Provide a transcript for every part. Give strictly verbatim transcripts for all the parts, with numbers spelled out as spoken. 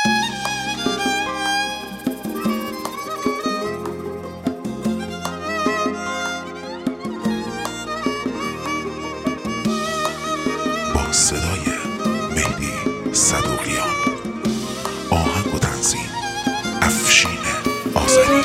با صدای مهدی صدوقیان، آهنگ و تنظیم افشین آذری.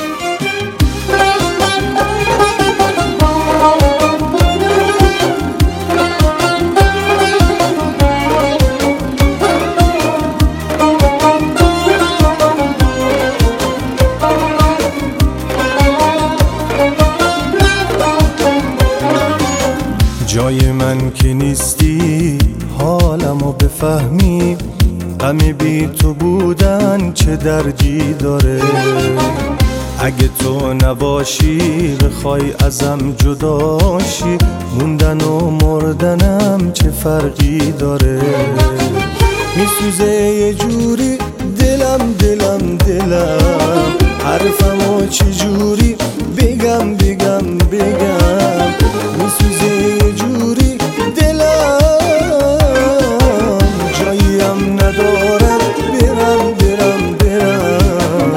جای من که نیستی حالمو بفهمی، غم بی تو بودن چه دردی داره. اگه تو نباشی بخوای ازم جداشی، موندن و مردنم چه فرقی داره. میسوزه یه جوری دلم دلم دلم، حرفمو چه جوری بگم بگم بگم. میسوزه یه جوری دلم، جاییم ندارم برم برم برم.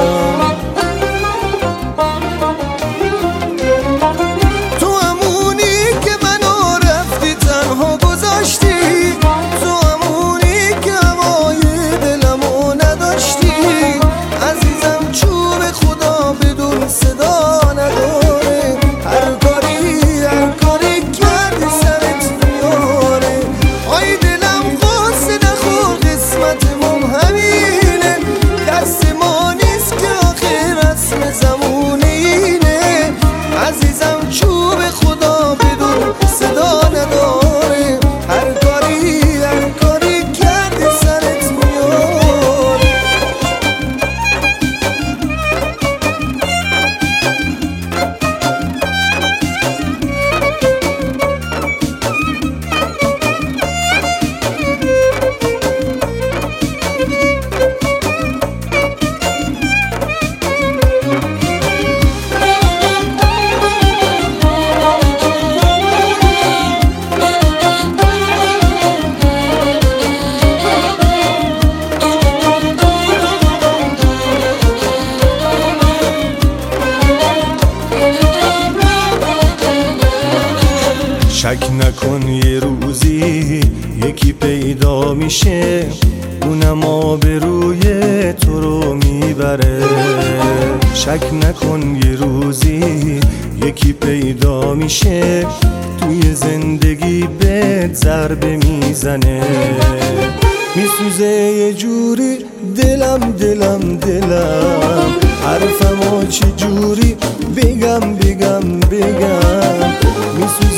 تو همونی که منو رفتی تنها گذاشتی، تو همونی که هوای دلمو نداشتی. عزیزم چوب خدا بدون صدا نداره، هر کاری هر کاری کردی سرت میاره. آی دلم قصه نخور قسمتمون همینه، دست ما نیست که آخر رسم زمونه اینه. عزیزم چوب خدا بدون صدا نداره، هر کاری هر کاری کردی سرت میاره. شک نکن یه روزی یکی پیدا میشه، اونم آبروی تو رو میبره. شک نکن یه روزی یکی پیدا میشه، توی زندگی بهت ضربه میزنه. میسوزه یه جوری دلم دلم دلم، حرفمو چه جوری بگم بگم بگم.